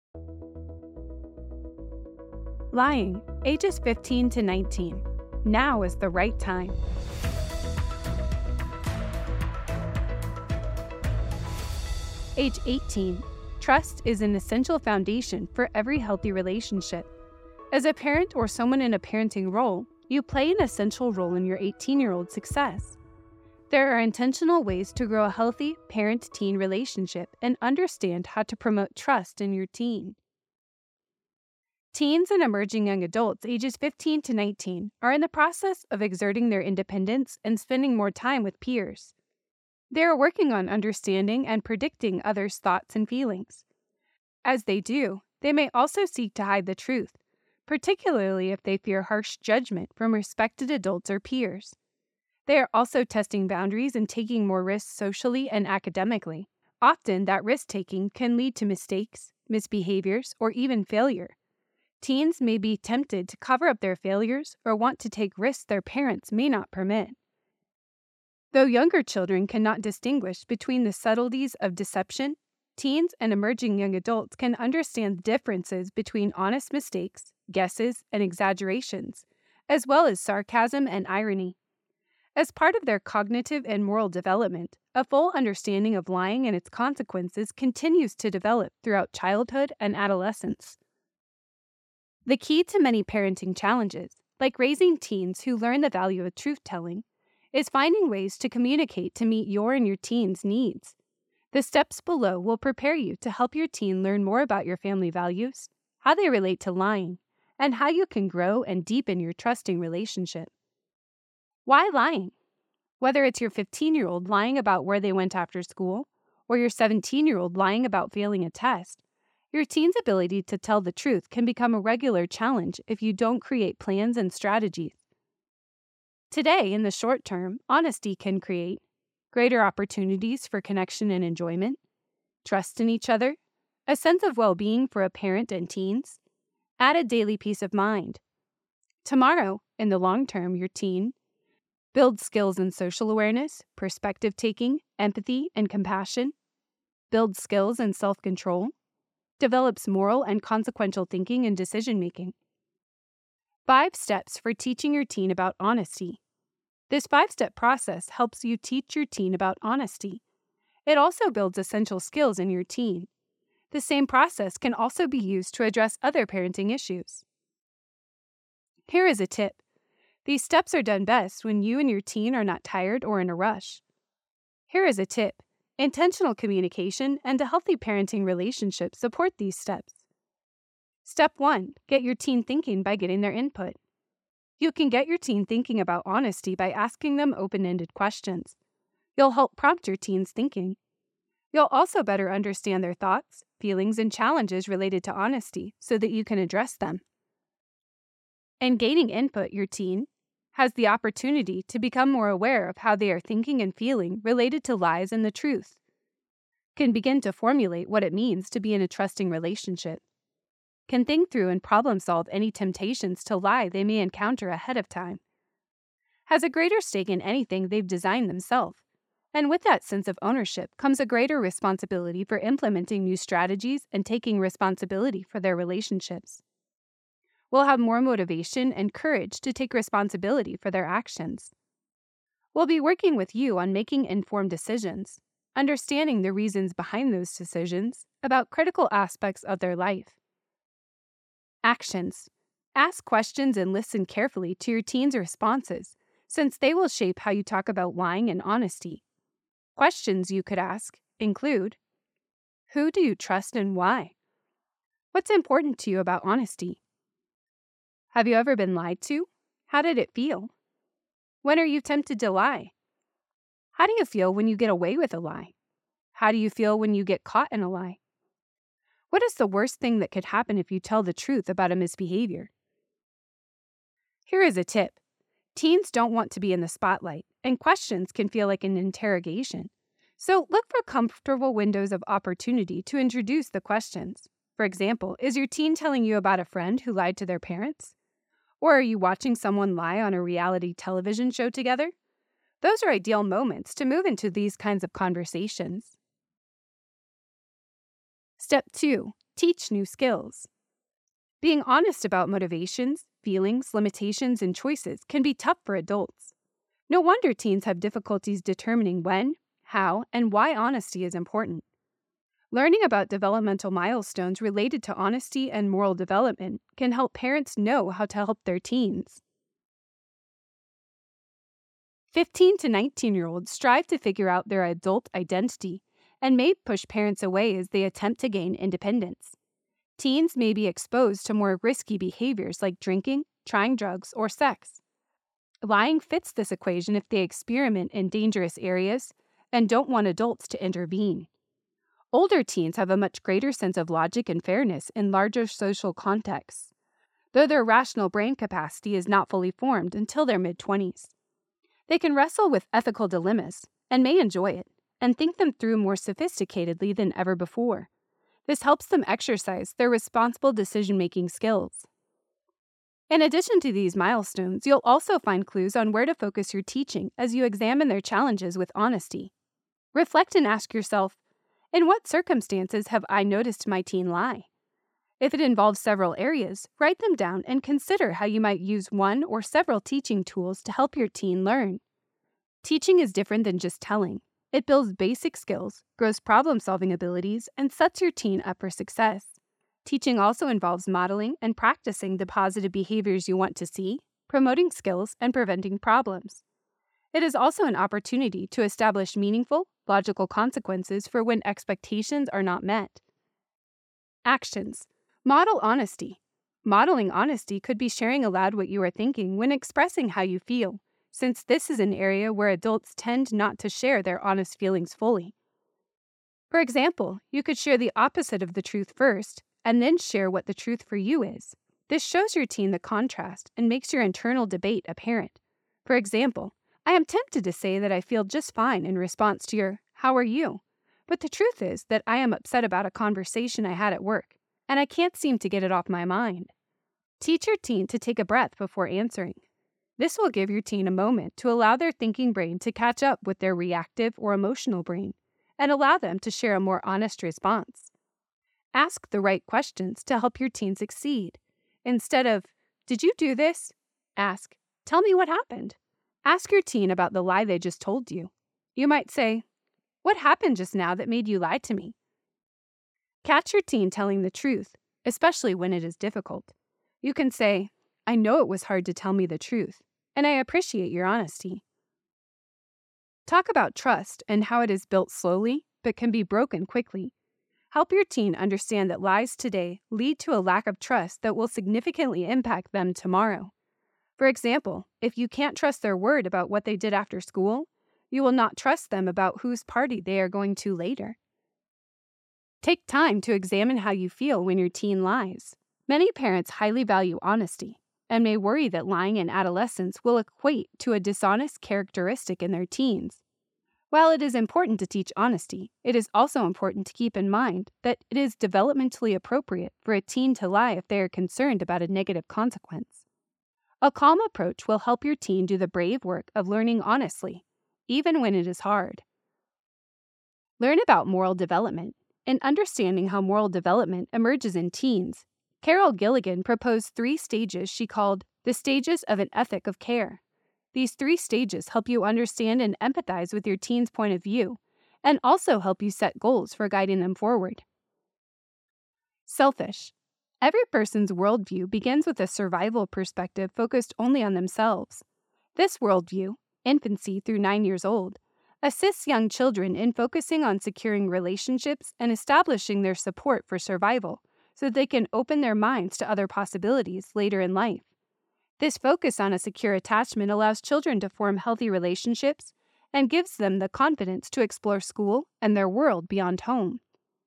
Lying, ages 15 to 19. Now is the right time. Age 18. Trust is an essential foundation for every healthy relationship. As a parent or someone in a parenting role, you play an essential role in your 18-year-old's success. There are intentional ways to grow a healthy parent-teen relationship and understand how to promote trust in your teen. Teens and emerging young adults ages 15 to 19 are in the process of exerting their independence and spending more time with peers. They are working on understanding and predicting others' thoughts and feelings. As they do, they may also seek to hide the truth, particularly if they fear harsh judgment from respected adults or peers. They are also testing boundaries and taking more risks socially and academically. Often, that risk-taking can lead to mistakes, misbehaviors, or even failure. Teens may be tempted to cover up their failures or want to take risks their parents may not permit. Though younger children cannot distinguish between the subtleties of deception, teens and emerging young adults can understand the differences between honest mistakes, guesses, and exaggerations, as well as sarcasm and irony. As part of their cognitive and moral development, a full understanding of lying and its consequences continues to develop throughout childhood and adolescence. The key to many parenting challenges, like raising teens who learn the value of truth-telling, is finding ways to communicate to meet your and your teen's needs. The steps below will prepare you to help your teen learn more about your family values, how they relate to lying, and how you can grow and deepen your trusting relationship. Why lying? Whether it's your 15-year-old lying about where they went after school, or your 17-year-old lying about failing a test, your teen's ability to tell the truth can become a regular challenge if you don't create plans and strategies. Today, in the short term, honesty can create greater opportunities for connection and enjoyment, trust in each other, a sense of well-being for a parent and teens, added daily peace of mind. Tomorrow, in the long term, your teen builds skills in social awareness, perspective-taking, empathy, and compassion, builds skills in self-control, develops moral and consequential thinking and decision-making. 5 steps for teaching your teen about honesty. This 5-step process helps you teach your teen about honesty. It also builds essential skills in your teen. The same process can also be used to address other parenting issues. Here is a tip. These steps are done best when you and your teen are not tired or in a rush. Here is a tip. Intentional communication and a healthy parenting relationship support these steps. Step 1. Get your teen thinking by getting their input. You can get your teen thinking about honesty by asking them open-ended questions. You'll help prompt your teen's thinking. You'll also better understand their thoughts, feelings, and challenges related to honesty so that you can address them. In gaining input, your teen has the opportunity to become more aware of how they are thinking and feeling related to lies and the truth, can begin to formulate what it means to be in a trusting relationship, can think through and problem-solve any temptations to lie they may encounter ahead of time, has a greater stake in anything they've designed themselves, and with that sense of ownership comes a greater responsibility for implementing new strategies and taking responsibility for their relationships. Will have more motivation and courage to take responsibility for their actions. Will be working with you on making informed decisions, understanding the reasons behind those decisions about critical aspects of their life. Actions. Ask questions and listen carefully to your teen's responses, since they will shape how you talk about lying and honesty. Questions you could ask include: who do you trust and why? What's important to you about honesty? Have you ever been lied to? How did it feel? When are you tempted to lie? How do you feel when you get away with a lie? How do you feel when you get caught in a lie? What is the worst thing that could happen if you tell the truth about a misbehavior? Here is a tip. Teens don't want to be in the spotlight, and questions can feel like an interrogation. So look for comfortable windows of opportunity to introduce the questions. For example, is your teen telling you about a friend who lied to their parents? Or are you watching someone lie on a reality television show together? Those are ideal moments to move into these kinds of conversations. Step 2. Teach new skills. Being honest about motivations, feelings, limitations, and choices can be tough for adults. No wonder teens have difficulties determining when, how, and why honesty is important. Learning about developmental milestones related to honesty and moral development can help parents know how to help their teens. 15 to 19-year-olds strive to figure out their adult identity and may push parents away as they attempt to gain independence. Teens may be exposed to more risky behaviors like drinking, trying drugs, or sex. Lying fits this equation if they experiment in dangerous areas and don't want adults to intervene. Older teens have a much greater sense of logic and fairness in larger social contexts, though their rational brain capacity is not fully formed until their mid-20s. They can wrestle with ethical dilemmas and may enjoy it and think them through more sophisticatedly than ever before. This helps them exercise their responsible decision-making skills. In addition to these milestones, you'll also find clues on where to focus your teaching as you examine their challenges with honesty. Reflect and ask yourself, in what circumstances have I noticed my teen lie? If it involves several areas, write them down and consider how you might use one or several teaching tools to help your teen learn. Teaching is different than just telling. It builds basic skills, grows problem-solving abilities, and sets your teen up for success. Teaching also involves modeling and practicing the positive behaviors you want to see, promoting skills, and preventing problems. It is also an opportunity to establish meaningful, logical consequences for when expectations are not met. Actions. Model honesty. Modeling honesty could be sharing aloud what you are thinking when expressing how you feel, since this is an area where adults tend not to share their honest feelings fully. For example, you could share the opposite of the truth first, and then share what the truth for you is. This shows your teen the contrast and makes your internal debate apparent. For example, I am tempted to say that I feel just fine in response to your, "How are you?" But the truth is that I am upset about a conversation I had at work, and I can't seem to get it off my mind. Teach your teen to take a breath before answering. This will give your teen a moment to allow their thinking brain to catch up with their reactive or emotional brain, and allow them to share a more honest response. Ask the right questions to help your teen succeed. Instead of, "Did you do this?" ask, "Tell me what happened." Ask your teen about the lie they just told you. You might say, "What happened just now that made you lie to me?" Catch your teen telling the truth, especially when it is difficult. You can say, "I know it was hard to tell me the truth, and I appreciate your honesty." Talk about trust and how it is built slowly but can be broken quickly. Help your teen understand that lies today lead to a lack of trust that will significantly impact them tomorrow. For example, if you can't trust their word about what they did after school, you will not trust them about whose party they are going to later. Take time to examine how you feel when your teen lies. Many parents highly value honesty and may worry that lying in adolescence will equate to a dishonest characteristic in their teens. While it is important to teach honesty, it is also important to keep in mind that it is developmentally appropriate for a teen to lie if they are concerned about a negative consequence. A calm approach will help your teen do the brave work of learning honestly, even when it is hard. Learn about moral development. In understanding how moral development emerges in teens, Carol Gilligan proposed 3 stages she called the stages of an ethic of care. These 3 stages help you understand and empathize with your teen's point of view, and also help you set goals for guiding them forward. Selfish. Every person's worldview begins with a survival perspective focused only on themselves. This worldview, infancy through 9 years old, assists young children in focusing on securing relationships and establishing their support for survival so they can open their minds to other possibilities later in life. This focus on a secure attachment allows children to form healthy relationships and gives them the confidence to explore school and their world beyond home.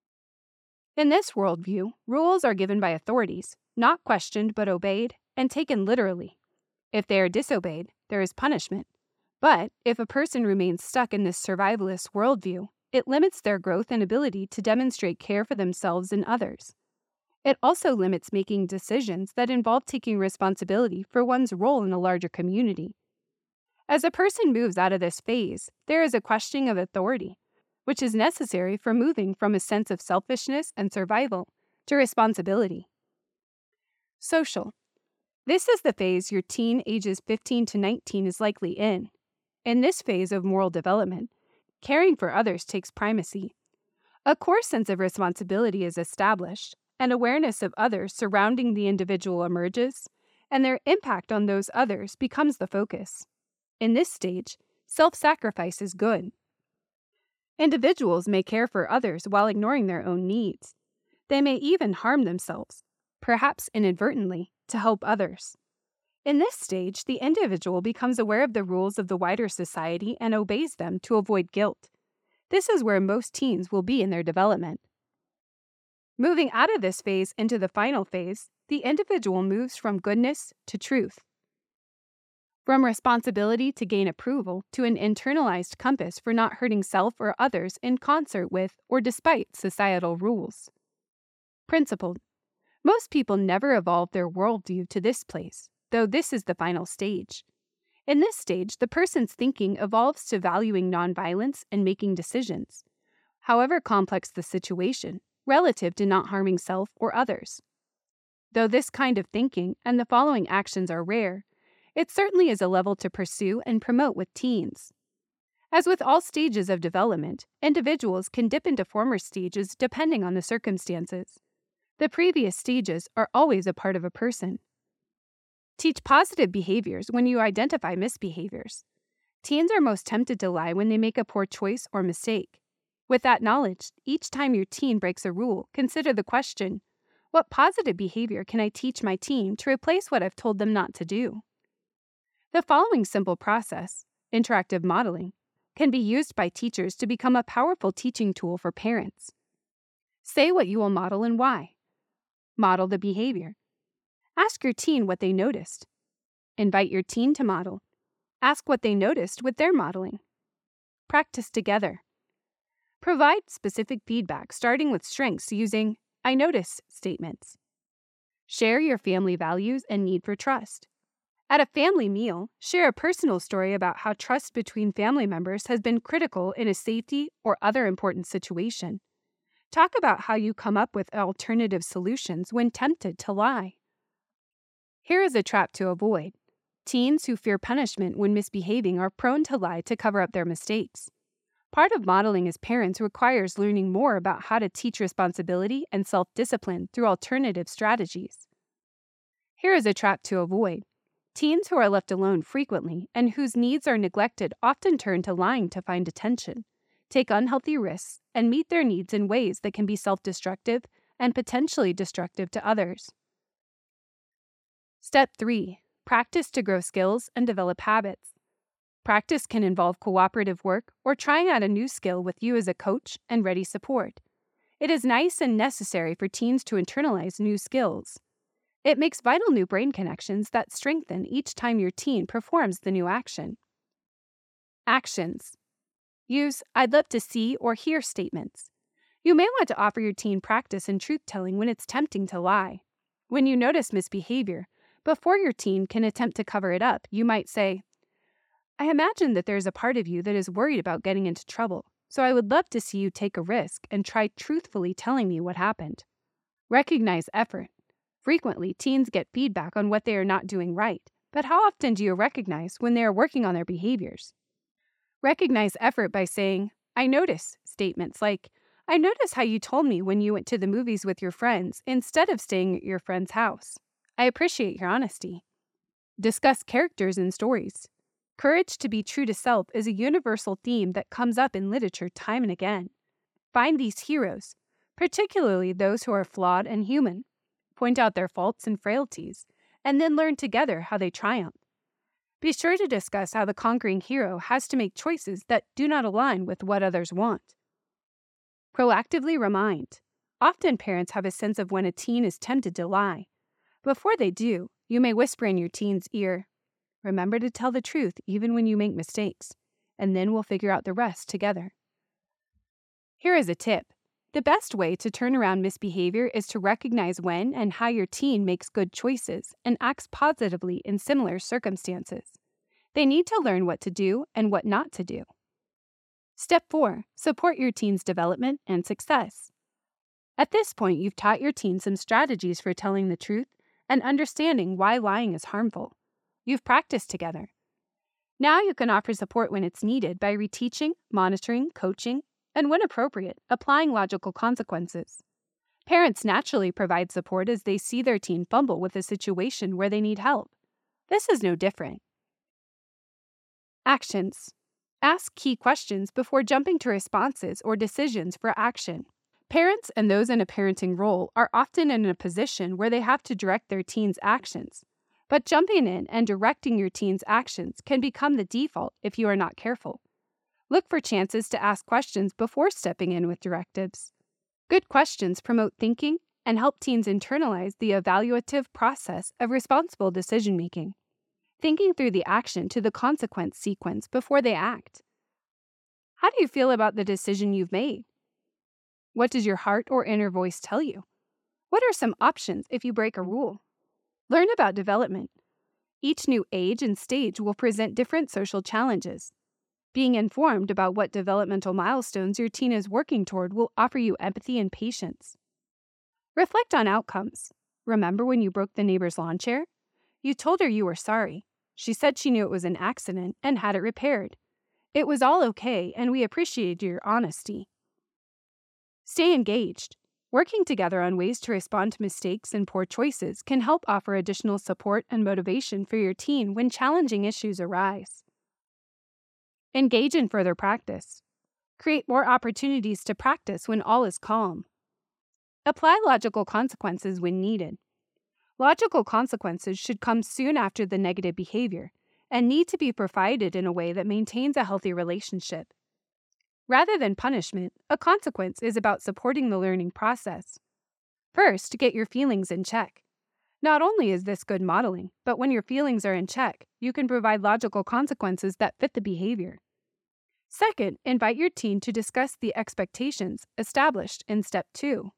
In this worldview, rules are given by authorities, not questioned but obeyed, and taken literally. If they are disobeyed, there is punishment. But if a person remains stuck in this survivalist worldview, it limits their growth and ability to demonstrate care for themselves and others. It also limits making decisions that involve taking responsibility for one's role in a larger community. As a person moves out of this phase, there is a questioning of authority, which is necessary for moving from a sense of selfishness and survival to responsibility. Social. This is the phase your teen ages 15 to 19 is likely in. In this phase of moral development, caring for others takes primacy. A core sense of responsibility is established, and awareness of others surrounding the individual emerges, and their impact on those others becomes the focus. In this stage, self-sacrifice is good. Individuals may care for others while ignoring their own needs. They may even harm themselves, perhaps inadvertently, to help others. In this stage, the individual becomes aware of the rules of the wider society and obeys them to avoid guilt. This is where most teens will be in their development. Moving out of this phase into the final phase, the individual moves from goodness to truth. From responsibility to gain approval to an internalized compass for not hurting self or others in concert with or despite societal rules. Principled. Most people never evolve their worldview to this place, though this is the final stage. In this stage, the person's thinking evolves to valuing nonviolence and making decisions, however complex the situation, relative to not harming self or others. Though this kind of thinking and the following actions are rare, it certainly is a level to pursue and promote with teens. As with all stages of development, individuals can dip into former stages depending on the circumstances. The previous stages are always a part of a person. Teach positive behaviors when you identify misbehaviors. Teens are most tempted to lie when they make a poor choice or mistake. With that knowledge, each time your teen breaks a rule, consider the question, what positive behavior can I teach my teen to replace what I've told them not to do? The following simple process, interactive modeling, can be used by teachers to become a powerful teaching tool for parents. Say what you will model and why. Model the behavior. Ask your teen what they noticed. Invite your teen to model. Ask what they noticed with their modeling. Practice together. Provide specific feedback starting with strengths using I notice statements. Share your family values and need for trust. At a family meal, share a personal story about how trust between family members has been critical in a safety or other important situation. Talk about how you come up with alternative solutions when tempted to lie. Here is a trap to avoid. Teens who fear punishment when misbehaving are prone to lie to cover up their mistakes. Part of modeling as parents requires learning more about how to teach responsibility and self-discipline through alternative strategies. Here is a trap to avoid. Teens who are left alone frequently and whose needs are neglected often turn to lying to find attention, take unhealthy risks, and meet their needs in ways that can be self-destructive and potentially destructive to others. Step 3. Practice to grow skills and develop habits. Practice can involve cooperative work or trying out a new skill with you as a coach and ready support. It is nice and necessary for teens to internalize new skills. It makes vital new brain connections that strengthen each time your teen performs the new action. Actions. Use I'd love to see or hear statements. You may want to offer your teen practice in truth-telling when it's tempting to lie. When you notice misbehavior, before your teen can attempt to cover it up, you might say, I imagine that there's a part of you that is worried about getting into trouble, so I would love to see you take a risk and try truthfully telling me what happened. Recognize effort. Frequently, teens get feedback on what they are not doing right, but how often do you recognize when they are working on their behaviors? Recognize effort by saying, I notice statements like, I notice how you told me when you went to the movies with your friends instead of staying at your friend's house. I appreciate your honesty. Discuss characters in stories. Courage to be true to self is a universal theme that comes up in literature time and again. Find these heroes, particularly those who are flawed and human. Point out their faults and frailties, and then learn together how they triumph. Be sure to discuss how the conquering hero has to make choices that do not align with what others want. Proactively remind. Often parents have a sense of when a teen is tempted to lie. Before they do, you may whisper in your teen's ear, remember to tell the truth even when you make mistakes, and then we'll figure out the rest together. Here is a tip. The best way to turn around misbehavior is to recognize when and how your teen makes good choices and acts positively in similar circumstances. They need to learn what to do and what not to do. Step 4. Support your teen's development and success. At this point, you've taught your teen some strategies for telling the truth and understanding why lying is harmful. You've practiced together. Now you can offer support when it's needed by reteaching, monitoring, coaching, and when appropriate, applying logical consequences. Parents naturally provide support as they see their teen fumble with a situation where they need help. This is no different. Actions. Ask key questions before jumping to responses or decisions for action. Parents and those in a parenting role are often in a position where they have to direct their teen's actions. But jumping in and directing your teen's actions can become the default if you are not careful. Look for chances to ask questions before stepping in with directives. Good questions promote thinking and help teens internalize the evaluative process of responsible decision-making, thinking through the action to the consequence sequence before they act. How do you feel about the decision you've made? What does your heart or inner voice tell you? What are some options if you break a rule? Learn about development. Each new age and stage will present different social challenges. Being informed about what developmental milestones your teen is working toward will offer you empathy and patience. Reflect on outcomes. Remember when you broke the neighbor's lawn chair? You told her you were sorry. She said she knew it was an accident and had it repaired. It was all okay, and we appreciated your honesty. Stay engaged. Working together on ways to respond to mistakes and poor choices can help offer additional support and motivation for your teen when challenging issues arise. Engage in further practice. Create more opportunities to practice when all is calm. Apply logical consequences when needed. Logical consequences should come soon after the negative behavior and need to be provided in a way that maintains a healthy relationship. Rather than punishment, a consequence is about supporting the learning process. First, get your feelings in check. Not only is this good modeling, but when your feelings are in check, you can provide logical consequences that fit the behavior. Second, invite your teen to discuss the expectations established in Step 2.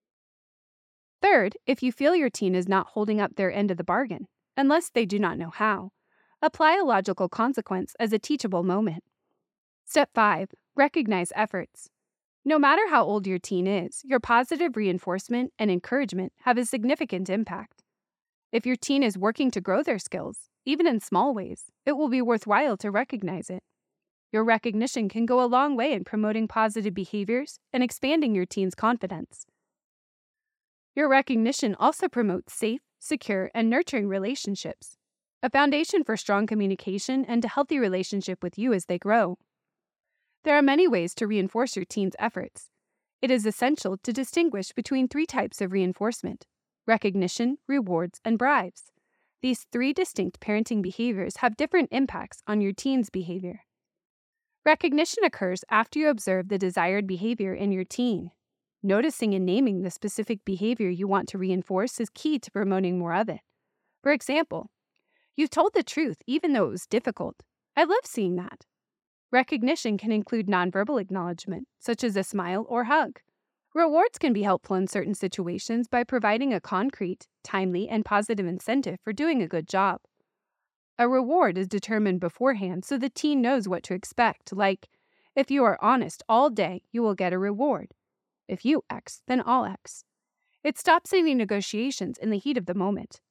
Third, if you feel your teen is not holding up their end of the bargain, unless they do not know how, apply a logical consequence as a teachable moment. Step 5. Recognize efforts. No matter how old your teen is, your positive reinforcement and encouragement have a significant impact. If your teen is working to grow their skills, even in small ways, it will be worthwhile to recognize it. Your recognition can go a long way in promoting positive behaviors and expanding your teen's confidence. Your recognition also promotes safe, secure, and nurturing relationships, a foundation for strong communication and a healthy relationship with you as they grow. There are many ways to reinforce your teen's efforts. It is essential to distinguish between 3 types of reinforcement: recognition, rewards, and bribes. These 3 distinct parenting behaviors have different impacts on your teen's behavior. Recognition occurs after you observe the desired behavior in your teen. Noticing and naming the specific behavior you want to reinforce is key to promoting more of it. For example, you told the truth even though it was difficult. I love seeing that. Recognition can include nonverbal acknowledgement, such as a smile or hug. Rewards can be helpful in certain situations by providing a concrete, timely, and positive incentive for doing a good job. A reward is determined beforehand so the teen knows what to expect, like, if you are honest all day, you will get a reward. If you X, then I'll X. It stops any negotiations in the heat of the moment.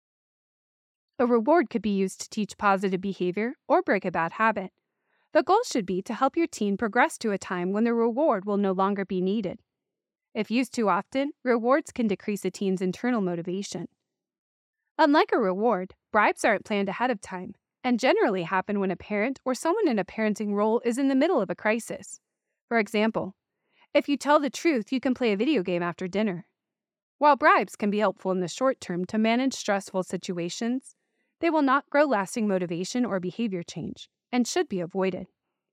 A reward could be used to teach positive behavior or break a bad habit. The goal should be to help your teen progress to a time when the reward will no longer be needed. If used too often, rewards can decrease a teen's internal motivation. Unlike a reward, bribes aren't planned ahead of time and generally happen when a parent or someone in a parenting role is in the middle of a crisis. For example, if you tell the truth, you can play a video game after dinner. While bribes can be helpful in the short term to manage stressful situations, they will not grow lasting motivation or behavior change and should be avoided.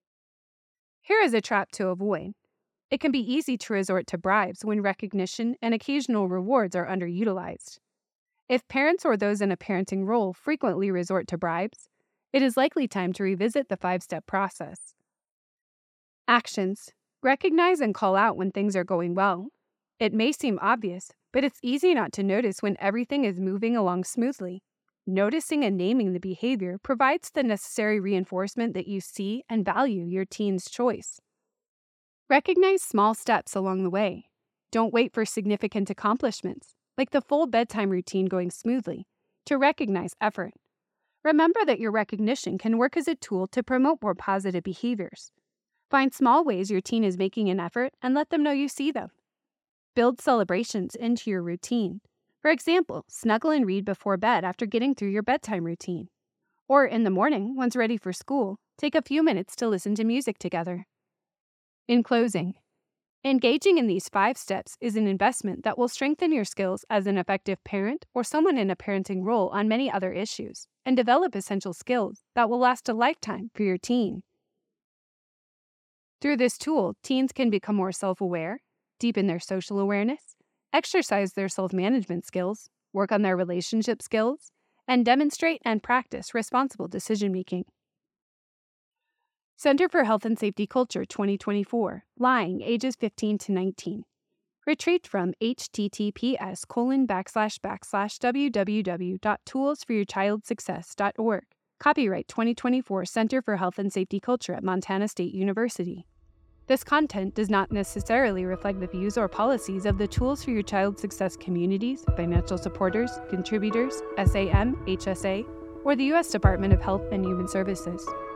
Here is a trap to avoid. It can be easy to resort to bribes when recognition and occasional rewards are underutilized. If parents or those in a parenting role frequently resort to bribes, it is likely time to revisit the 5-step process. Actions. Recognize and call out when things are going well. It may seem obvious, but it's easy not to notice when everything is moving along smoothly. Noticing and naming the behavior provides the necessary reinforcement that you see and value your teen's choice. Recognize small steps along the way. Don't wait for significant accomplishments, like the full bedtime routine going smoothly, to recognize effort. Remember that your recognition can work as a tool to promote more positive behaviors. Find small ways your teen is making an effort and let them know you see them. Build celebrations into your routine. For example, snuggle and read before bed after getting through your bedtime routine. Or in the morning, once ready for school, take a few minutes to listen to music together. In closing, engaging in these 5 steps is an investment that will strengthen your skills as an effective parent or someone in a parenting role on many other issues, and develop essential skills that will last a lifetime for your teen. Through this tool, teens can become more self-aware, deepen their social awareness, exercise their self-management skills, work on their relationship skills, and demonstrate and practice responsible decision-making. Center for Health and Safety Culture 2024, Lying, ages 15 to 19. Retrieved from https://www.toolsforyourchildsuccess.org. Copyright 2024 Center for Health and Safety Culture at Montana State University. This content does not necessarily reflect the views or policies of the Tools for Your Child Success communities, financial supporters, contributors, SAM, HSA, or the U.S. Department of Health and Human Services.